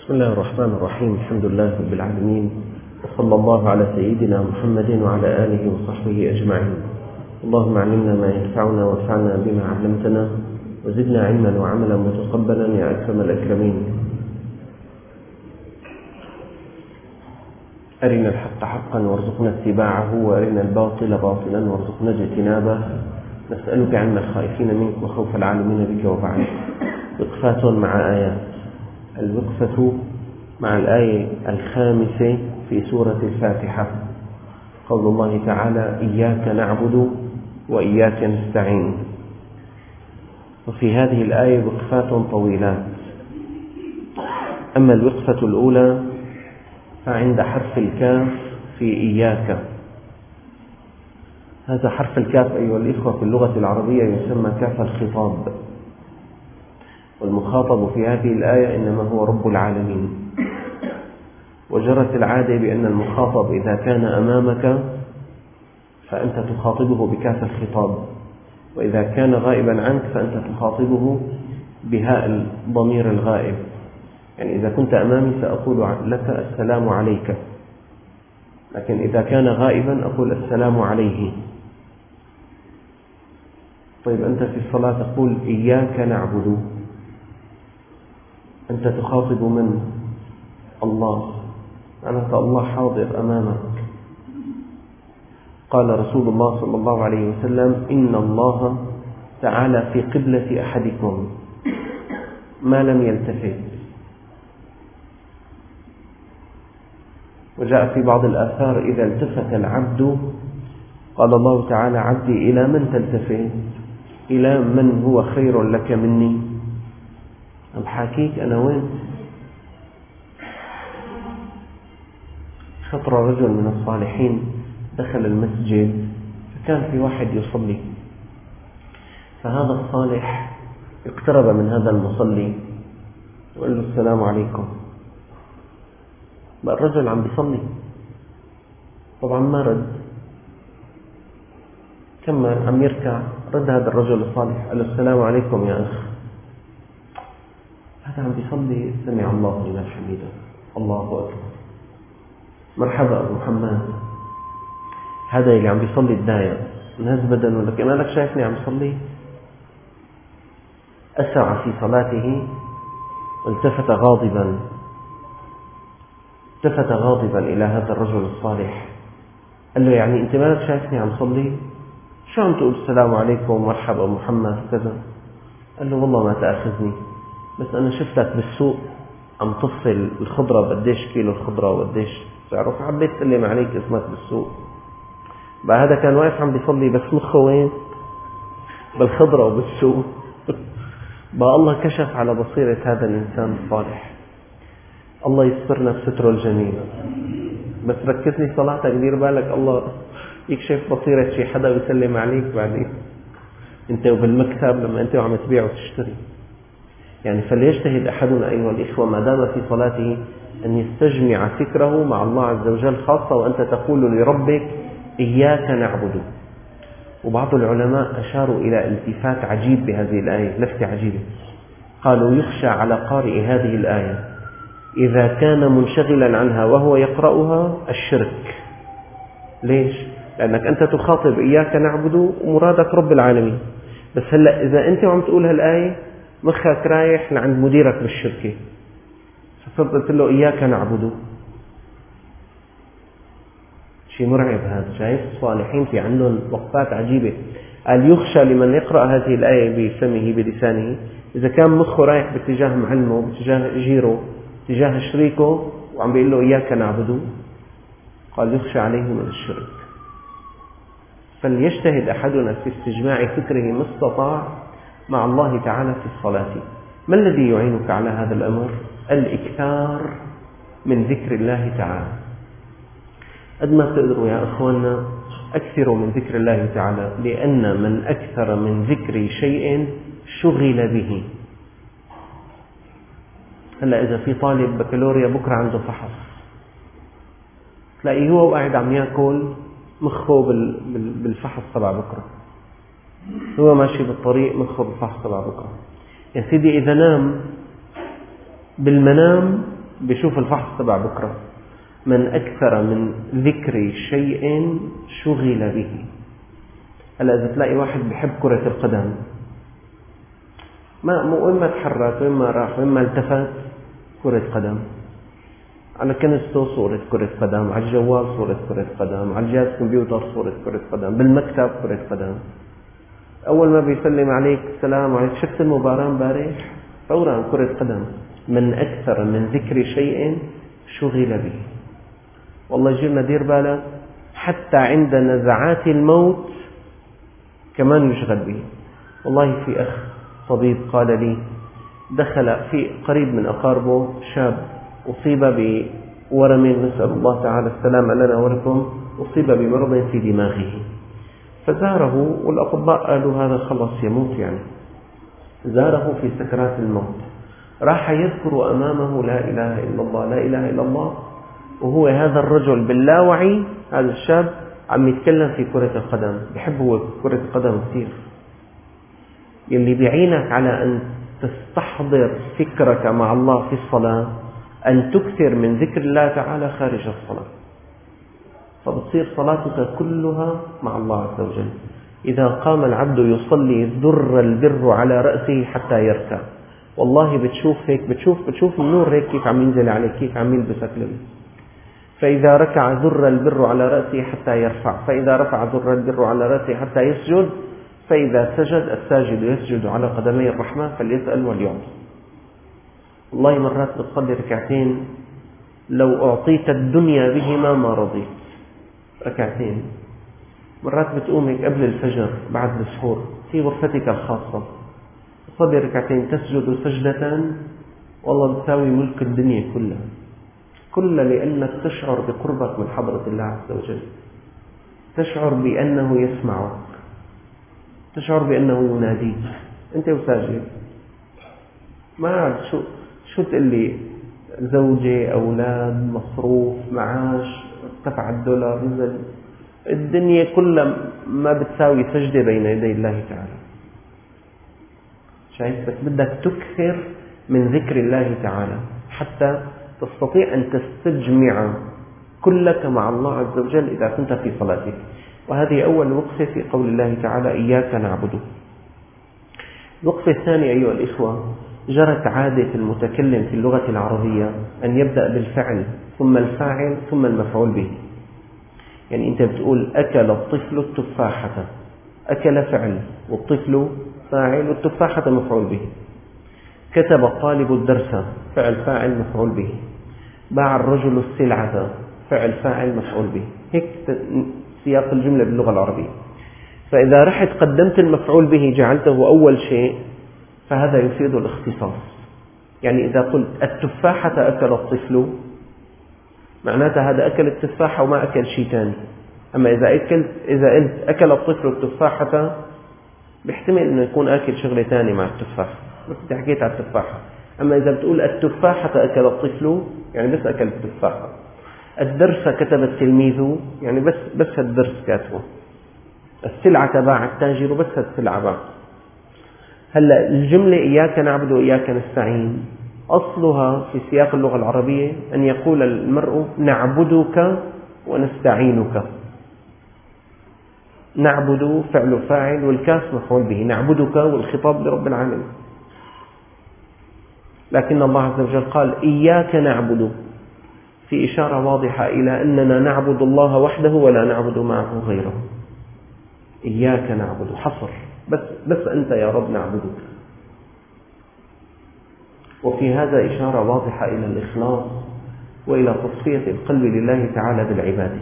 بسم الله الرحمن الرحيم. الحمد لله رب العالمين، وصلى الله على سيدنا محمد وعلى آله وصحبه أجمعين. اللهم علمنا ما ينفعنا وانفعنا بما علمتنا وزدنا علما وعملا متقبلا يا أكرم الأكرمين. أرنا الحق حقا وارزقنا اتباعه، وأرنا الباطل باطلا وارزقنا اجتنابه. نسألك عنا الخائفين منك وخوف العالمين بك. وبعد، وقفات مع آيات. الوقفة مع الآية 5 في سورة الفاتحة، قول الله تعالى: إياك نعبد وإياك نستعين. وفي هذه الآية وقفات طويلات. أما الوقفة الأولى فعند حرف الكاف في إياك. هذا حرف الكاف أيها الإخوة في اللغة العربية يسمى كاف الخطاب، والمخاطب في هذه الآية إنما هو رب العالمين. وجرت العادة بأن المخاطب إذا كان أمامك فأنت تخاطبه بكاف الخطاب، وإذا كان غائبا عنك فأنت تخاطبه بهاء الضمير الغائب. يعني إذا كنت أمامي سأقول لك السلام عليك، لكن إذا كان غائبا أقول السلام عليه. طيب أنت في الصلاة تقول إياك نعبد، أنت تخاطب من؟ الله، معناته الله حاضر أمامك. قال رسول الله صلى الله عليه وسلم: إن الله تعالى في قبلة أحدكم ما لم يلتفت. وجاء في بعض الآثار: إذا التفت العبد قال الله تعالى: عبدي إلى من تلتفت؟ إلى من هو خير لك مني؟ أبحاكيك أنا وين؟ خطر رجل من الصالحين دخل المسجد، فكان في واحد يصلي، فهذا الصالح اقترب من هذا المصلي وقال له: السلام عليكم. بقى الرجل عم بيصلي، طبعا ما رد، كمل عم يركع. رد هذا الرجل الصالح قال له: السلام عليكم يا أخ. هذا عم بيصلي، سمع الله لمن حمده، الله أكبر، مرحبا أبو محمد. هذا اللي عم بيصلي الداية، الناس بدنوا لك، أنا لك شايفني عم بيصلي. أسرع في صلاته والتفت غاضبا، التفت غاضبا إلى هذا الرجل الصالح، قال له: يعني أنت ما لك شايفني عم صلي؟ شو عم تقول السلام عليكم مرحبا محمد كذا؟ قال له: والله ما تأخذني، بس أنا شفتك بالسوق عم تفصل الخضرة، بديش كيلو الخضرة وبديش سعره، فحبيت أسلم عليك اسمك بالسوق. بقى هذا كان واقف عم بيصلي بس مخه وين؟ بالخضرة وبالسوق. بقى الله كشف على بصيرة هذا الإنسان الصالح. الله يسترنا بستره الجميل. بس ركزني صلاتك، دير بالك الله يكشف بصيرة شي حدا ويسلم عليك بعدين انت وبالمكتب لما انت وعم تبيع وتشتري. يعني فليجتهد أحدنا أيها الإخوة ما دام في صلاته أن يستجمع فكره مع الله عز وجل، خاصة وأنت تقول لربك إياك نعبد. وبعض العلماء أشاروا إلى التفات عجيب بهذه الآية، لفتة عجيبة. قالوا: يخشى على قارئ هذه الآية إذا كان منشغلا عنها وهو يقرأها الشرك. ليش؟ لأنك أنت تخاطب إياك نعبد ومرادك رب العالمين، بس هلأ إذا أنت عم تقول هالآية مخك رايح لعند مديرك بالشركة، فصرت قلت له إياك نعبد. شيء مرعب هذا. شايف الصالحين في عندهم وقفات عجيبة. قال: يخشى لمن يقرأ هذه الآية بفمه بلسانه إذا كان مخه رايح باتجاه معلمه، باتجاه جيره، باتجاه شريكه، وعم بيقول له إياك نعبد. قال: يخشى عليه من الشرك. فليجتهد أحدنا في استجماع فكره ما استطاع مع الله تعالى في الصلاة. ما الذي يعينك على هذا الأمر؟ الإكثار من ذكر الله تعالى. قد ما تقدروا يا أخواننا أكثروا من ذكر الله تعالى، لأن من أكثر من ذكر شيء شغل به. هلأ إذا في طالب بكالوريا بكرة عنده فحص، تلاقيه هو قاعد عم يأكل مخه بالفحص تبع بكرة، هو ماشي بالطريق مخه بالفحص تبع بكرة. يا سيدي إذا نام بالمنام بيشوف الفحص تبع بكرة. من أكثر من ذكر شيء شغل به. هلا إذا تلاقي واحد بيحب كرة القدم، وين ما تحرك، وين ما راح، وين ما التفت، كرة قدم. على كنسته صورة كرة قدم، على الجوال صورة كرة قدم، على الجهاز كمبيوتر صورة كرة قدم، بالمكتب كرة قدم. أول ما بيسلم عليك السلام عليك، شفت المباراة امبارح؟ فورا كرة قدم. من أكثر من ذكر شيء شغل به. والله يجينا دير بالك، حتى عند نزعات الموت كمان يشغل به. والله في أخ طبيب قال لي دخل في قريب من أقاربه شاب أصيب بورم، نسأل الله تعالى السلام لنا ولكم، أصيب بمرض في دماغه، فزاره والأطباء قالوا هذا خلص يموت يعني. زاره في سكرات الموت، راح يذكر أمامه لا إله إلا الله لا إله إلا الله، وهو هذا الرجل باللاوعي، هذا الشاب عم يتكلم في كرة القدم، بيحب هو كرة القدم كثير. يلي بيعينك على أن تستحضر فكرك مع الله في الصلاة أن تكثر من ذكر الله تعالى خارج الصلاة، فبتصير صلاتك كلها مع الله عز وجل. إذا قام العبد يصلي ذر البر على رأسه حتى يركع. والله بتشوف هيك، بتشوف النور هيك كيف عم ينزل عليك، كيف عم يلبسك لبس. فإذا ركع ذر البر على رأسه حتى يرفع، فإذا رفع ذر البر على رأسه حتى يسجد، فإذا سجد الساجد يسجد على قدمي الرحمن فليسأل وليعطي. والله مرات بتصلي ركعتين لو أعطيت الدنيا بهما ما رضيت. ركعتين. مرات بتقوم هيك قبل الفجر بعد السحور في غرفتك الخاصة، تصلي ركعتين تسجد سجدة والله بتساوي ملك الدنيا كلها، لأنك تشعر بقربك من حضرة الله عز وجل، تشعر بأنه يسمعك، تشعر بأنه يناديك أنت وساجد. ما عاد شو تقول لي زوجة، أولاد، مصروف، معاش، ارتفع الدولار، نزل، الدنيا كلها ما بتساوي سجدة بين يدي الله تعالى. شايف؟ بس بدك تكثر من ذكر الله تعالى حتى تستطيع أن تستجمع كلك مع الله عز وجل إذا كنت في صلاتك. وهذه أول وقفة في قول الله تعالى إياك نعبد. الوقفة الثانية أيها الإخوة، جرت عادة المتكلم في اللغة العربية أن يبدأ بالفعل ثم الفاعل ثم المفعول به. يعني أنت بتقول أكل الطفل التفاحة، أكل فعل والطفل فاعل والتفاحة مفعول به. كتب الطالب الدرس، فعل فاعل مفعول به. باع الرجل السلعة، فعل فاعل مفعول به. هيك سياق الجملة باللغة العربية. فإذا رحت قدمت المفعول به جعلته أول شيء فهذا يفيد الاختصاص. يعني إذا قلت التفاحة أكل الطفل معناتها هذا أكل التفاحة وما أكل شيء ثاني. أما إذا قلت أكل الطفل التفاحة بيحتمل أنه يكون أكل شغلة ثانية مع التفاحة، بس أنت حكيت على التفاحة. أما إذا بتقول التفاحة أكل الطفل يعني بس أكل التفاحة. الدرس كتب التلميذ يعني بس الدرس كاتبه. السلعة باع التاجر بس السلعة باع. هلا الجملة إياك نعبد وإياك نستعين أصلها في سياق اللغة العربية أن يقول المرء نعبدك ونستعينك. نعبد فعل فاعل والكاف مفعول به، نعبدك والخطاب لرب العالمين. لكن الله عز وجل قال إياك نعبد، في إشارة واضحة إلى أننا نعبد الله وحده ولا نعبد معه غيره. إياك نعبد حصر، بس أنت يا رب نعبدك. وفي هذا إشارة واضحة إلى الإخلاص وإلى تصفية القلب لله تعالى بالعبادة.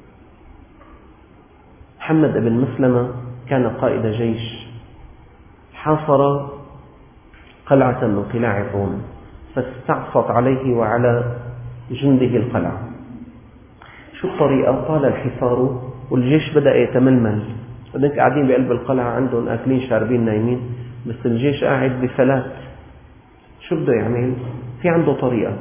محمد بن مسلمة كان قائد جيش، حاصر قلعة من قلاع الروم، فاستعصت عليه وعلى جنده القلعة. شو الطريقة؟ طال الحصار والجيش بدأ يتململ، بدك قاعدين بقلب القلعة عندهم أكلين شاربين نايمين، بس الجيش قاعد بفلات. شو بده يعمل؟ في عنده طريقة،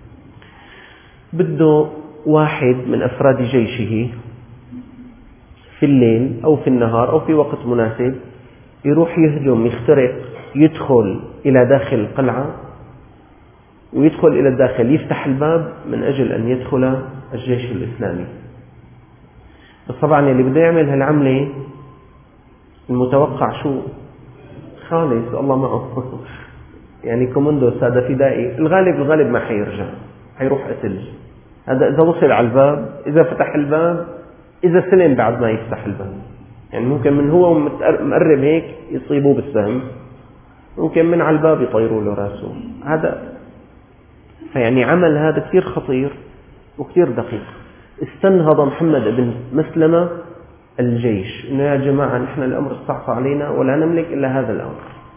بده واحد من أفراد جيشه في الليل أو في النهار أو في وقت مناسب يروح يهجم، يخترق، يدخل إلى داخل القلعة ويدخل إلى الداخل، يفتح الباب من أجل أن يدخل الجيش الإسلامي. بس طبعا اللي بده يعمل هالعملة المتوقع شو؟ خالص الله معه يعني كومندو سادة فدائي، الغالب ما حيرجع، حيروح قتل. هذا إذا وصل على الباب، إذا فتح الباب، إذا سلم بعد ما يفتح الباب، يعني ممكن من هو مقرب هيك يصيبوه بالسهم، ممكن من على الباب يطيروا له راسه. هذا فيعني عمل هذا كثير خطير وكثير دقيق. استنهض محمد بن مسلمة الجيش إنه يا جماعة نحن الأمر استعصى علينا ولا نملك إلا هذا الأمر.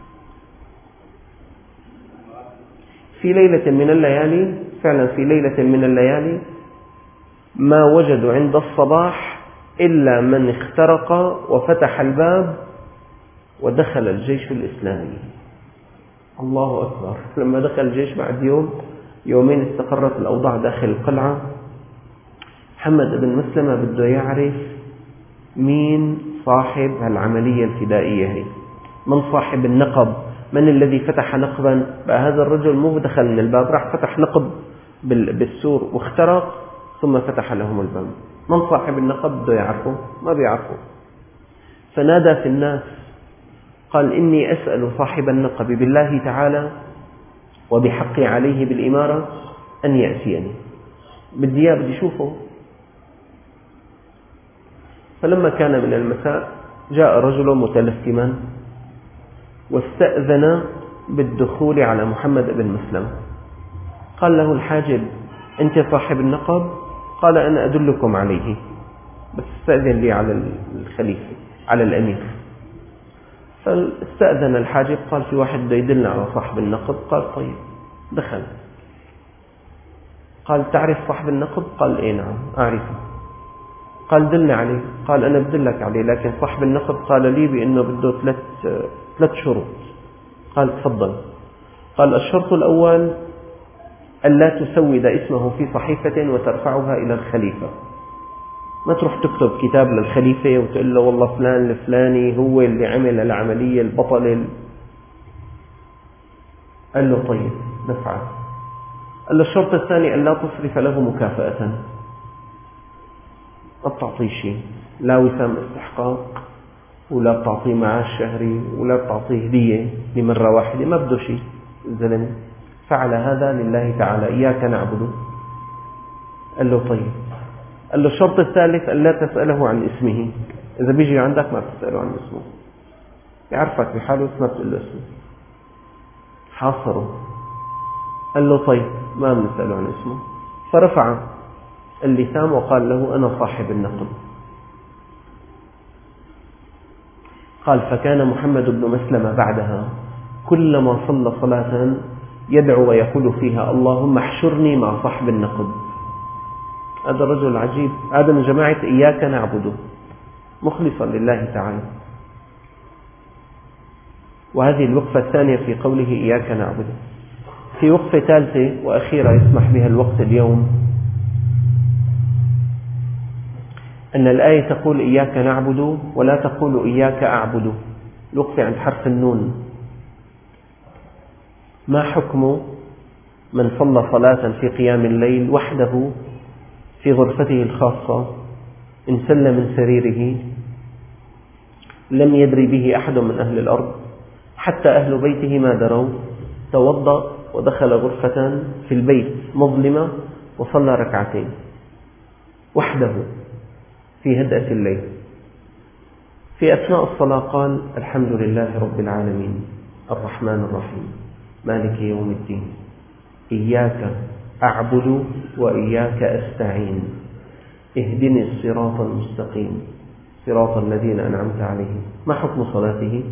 في ليلة من الليالي، فعلا في ليلة من الليالي، ما وجدوا عند الصباح إلا من اخترق وفتح الباب ودخل الجيش الإسلامي. الله أكبر. لما دخل الجيش بعد يومين استقرت الأوضاع داخل القلعة. محمد بن مسلمة بده يعرف مين صاحب هالعملية الفدائية هي، من صاحب النقب، من الذي فتح نقبا. بقى هذا الرجل مو دخل من الباب، راح فتح نقب بالسور واخترق ثم فتح لهم الباب. من صاحب النقب بده يعرفه، ما بيعرفه. فنادى في الناس قال إني أسأل صاحب النقب بالله تعالى وبحقي عليه بالإمارة أن يأتيني، بدي أشوفه. فلما كان من المساء جاء رجل متلثما واستأذن بالدخول على محمد بن مسلم. قال له الحاجب أنت صاحب النقب؟ قال أنا أدلكم عليه، بس استأذن لي على الخليفة، على الأمير. فاستأذن الحاجب، قال في واحد بده يدلنا على صاحب النقب. قال طيب. دخل قال تعرف صاحب النقب؟ قال إيه نعم أعرفه. قال دلنا عليه. قال أنا بدلك عليه، لكن صاحب النقب قال لي بأنه بده ثلاث شروط. قال تفضل. قال الشرط الأول ألا تسود اسمه في صحيفة وترفعها إلى الخليفة، ما تروح تكتب كتاب للخليفة وتقول له والله فلان الفلاني هو اللي عمل العملية البطل. قال له طيب نفعل. قال له الشرط الثاني ألا تصرف له مكافأة، ما بتعطيه شيء، لا وسام استحقاق ولا بتعطيه معاش شهري ولا بتعطيه هدية لمرة واحدة، ما بده شيء الزلمة. فعل هذا لله تعالى، إياك نعبد. قال له طيب. قال له الشرط الثالث ألا تسأله عن اسمه، إذا بيجي عندك ما تسأله عن اسمه، يعرفك بحاله ما بتقول له اسمه. حاصره. قال له طيب ما بنسأله عن اسمه. فرفع اللثام وقال له أنا صاحب النقب. قال فكان محمد بن مسلمة بعدها كلما صلى صلاة يدعو ويقول فيها اللهم احشرني مع صاحب النقب. هذا الرجل عجيب، هذا من جماعة إياك نعبد، مخلصا لله تعالى. وهذه الوقفة الثانية في قوله إياك نعبد. في وقفة ثالثة وأخيرة يسمح بها الوقت اليوم، أن الآية تقول إياك نعبد ولا تقول إياك أعبد. الوقفة عند حرف النون. ما حكم من صلى صلاة في قيام الليل وحده في غرفته الخاصة، انسل من سريره، لم يدري به أحد من أهل الأرض، حتى أهل بيته ما دروا، توضأ ودخل غرفة في البيت مظلمة وصلى ركعتين وحده في هدأة الليل. في أثناء الصلاة قال الحمد لله رب العالمين الرحمن الرحيم مالك يوم الدين إياك أعبد وإياك أستعين اهدني الصراط المستقيم صراط الذين أنعمت عليهم. ما حكم صلاته؟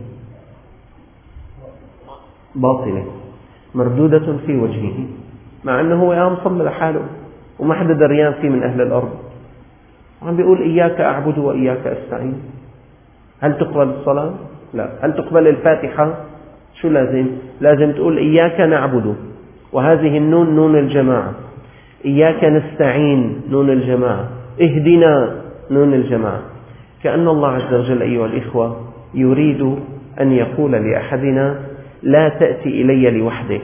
باطلة مردودة في وجهه، مع أنه هو قام صلى لحاله وما حدا دريان فيه من أهل الأرض، عم بيقول إياك أعبد وإياك أستعين. هل تقبل الصلاة؟ لا. هل تقبل الفاتحة؟ شو لازم تقول إياك نعبد، وهذه النون نون الجماعة، إياك نستعين نون الجماعة، اهدنا نون الجماعة. كأن الله عز وجل أيها الإخوة يريد أن يقول لأحدنا لا تأتي إلي لوحدك،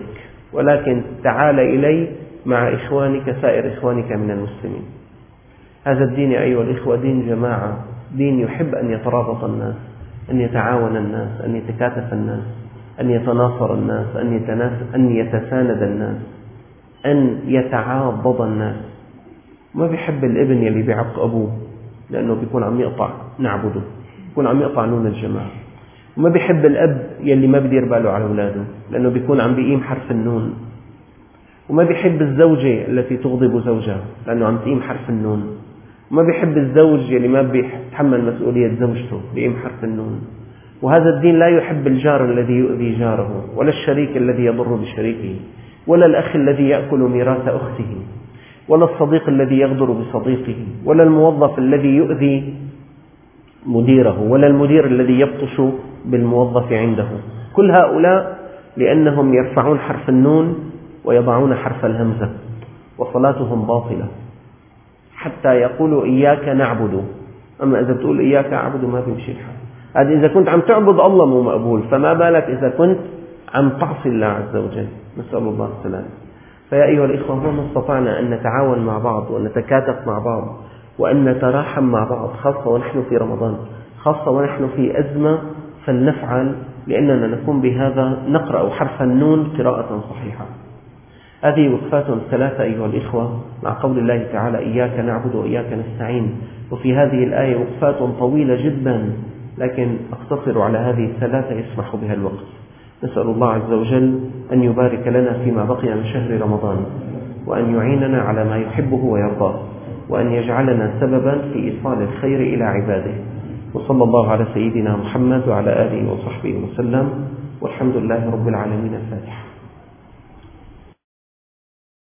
ولكن تعال إلي مع إخوانك سائر إخوانك من المسلمين. هذا الدين يا أيها الإخوة دين جماعة، دين يحب أن يترابط الناس، أن يتعاون الناس، أن يتكاتف الناس، أن يتناصر الناس، أن يتساند الناس، أن يتعاضد الناس. ما بيحب الابن يلي بيعق أبوه لأنه بيكون عم يقطع نعبده، بيكون عم يقطع نون الجماعة. وما بيحب الأب يلي ما بدير باله على أولاده لأنه بيكون عم بيقيم حرف النون. وما بيحب الزوجة التي تغضب زوجها لأنه عم تقيم حرف النون. وما بيحب الزوج يلي ما بيتحمل مسؤولية زوجته بيقيم حرف النون. وهذا الدين لا يحب الجار الذي يؤذي جاره، ولا الشريك الذي يضر بشريكه، ولا الأخ الذي يأكل ميراث أخته، ولا الصديق الذي يغدر بصديقه، ولا الموظف الذي يؤذي مديره، ولا المدير الذي يبطش بالموظف عنده. كل هؤلاء لأنهم يرفعون حرف النون ويضعون حرف الهمزة، وصلاتهم باطلة حتى يقولوا إياك نعبد. أما إذا بتقول إياك أعبد ما بيمشي الحال. هذا إذا كنت عم تعبد الله مو مقبول، فما بالك إذا كنت عم تعصي الله عز وجل. نسأل الله السلامة. فيا أيها الإخوة، ما استطعنا أن نتعاون مع بعض ونتكاتف مع بعض وأن نتراحم مع بعض، خاصة ونحن في رمضان، خاصة ونحن في أزمة، فلنفعل، لأننا نكون بهذا نقرأ حرف النون قراءة صحيحة. هذه وقفات ثلاثة أيها الإخوة مع قول الله تعالى إياك نعبد وإياك نستعين. وفي هذه الآية وقفات طويلة جدا، لكن أقتصر على هذه الثلاثة يسمح بها الوقت. نسأل الله عز وجل أن يبارك لنا فيما بقي من شهر رمضان، وأن يعيننا على ما يحبه ويرضاه، وأن يجعلنا سببا في إيصال الخير إلى عباده. وصلى الله على سيدنا محمد وعلى آله وصحبه وسلم، والحمد لله رب العالمين. الفاتحة.